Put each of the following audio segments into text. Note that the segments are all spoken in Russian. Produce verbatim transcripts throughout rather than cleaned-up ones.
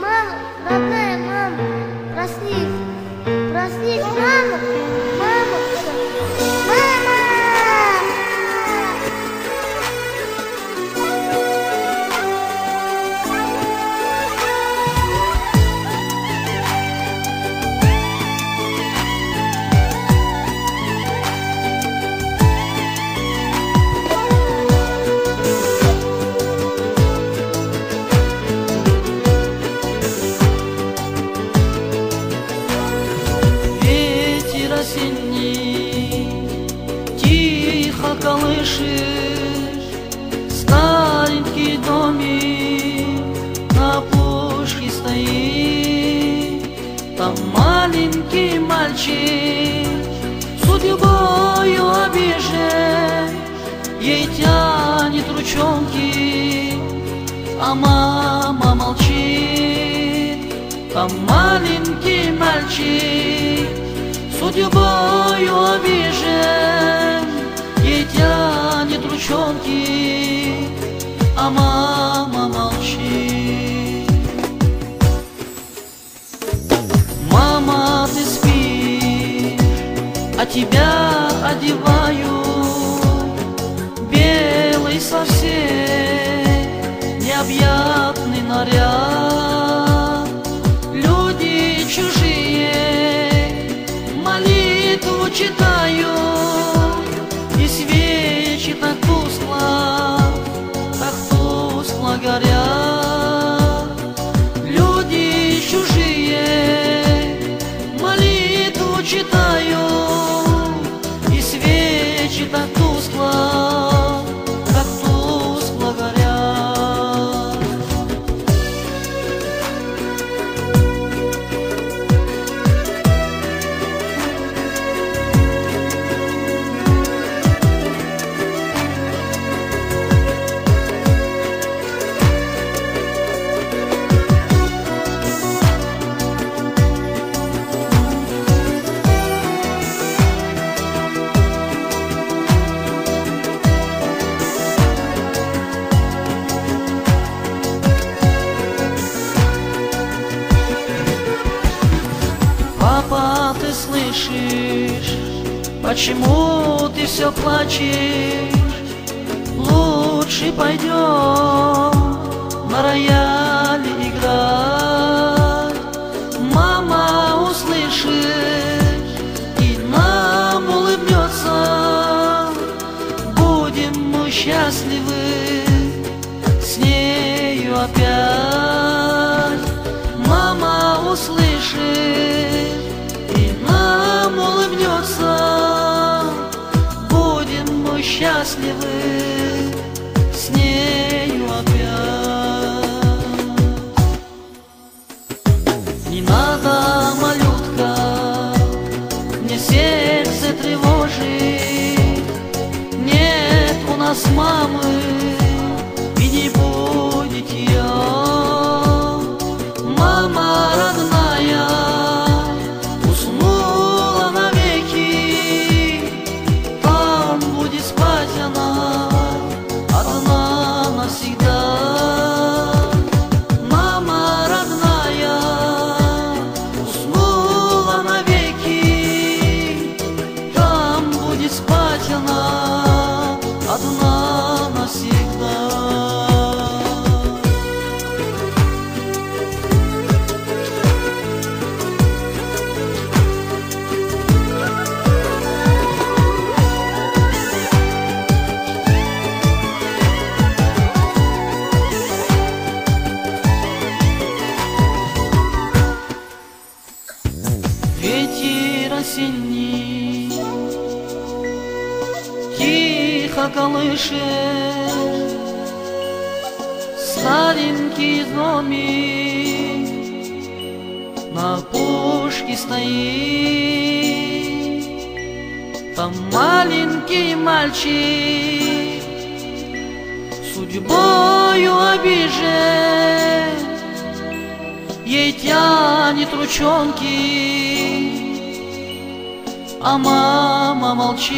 Мама, родная мама, проснись, проснись, мама, мама, мама! Осенний, тихо колышешь старенький домик, на опушке стоит. Там маленький мальчик, судьбою обижен, ей тянет ручонки, а мама молчит. Там маленький мальчик, судьбою обижен, ей тянет ручонки, а мама молчит. Мама, ты спишь, а тебя одеваю белый совсем необъятный наряд. Люди чужие молитву читаю, и свечи так тускло, так тускло горят. Люди чужие молитву читаю, и свечи так тускло, так тускло горят. Папа, ты слышишь, почему ты все плачешь? Лучше пойдем на рояле играть. Мама услышит и нам улыбнется. Будем мы счастливы с нею опять. Мама услышит и нам улыбнется. Будем мы счастливы с нею опять. Не надо, малютка, мне сердце тревожит. Нет у нас мамы и не будет ее. Мама родная уснула навеки, там будет спать она одна навсегда. Мама родная уснула навеки, там будет спать она одна навсегда. Ветер осенний тихо колышет старенький домик, на опушке стоит. Там маленький мальчик, судьбою обижен, ей тянет ручонки, а мама молчит.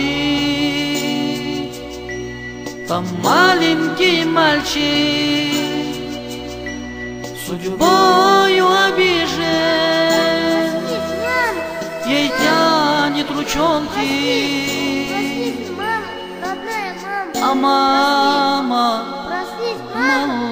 Там маленький мальчик, судьбою ручонки. Проснись, мама, родная мама. А мама, Проснись, мама. мама.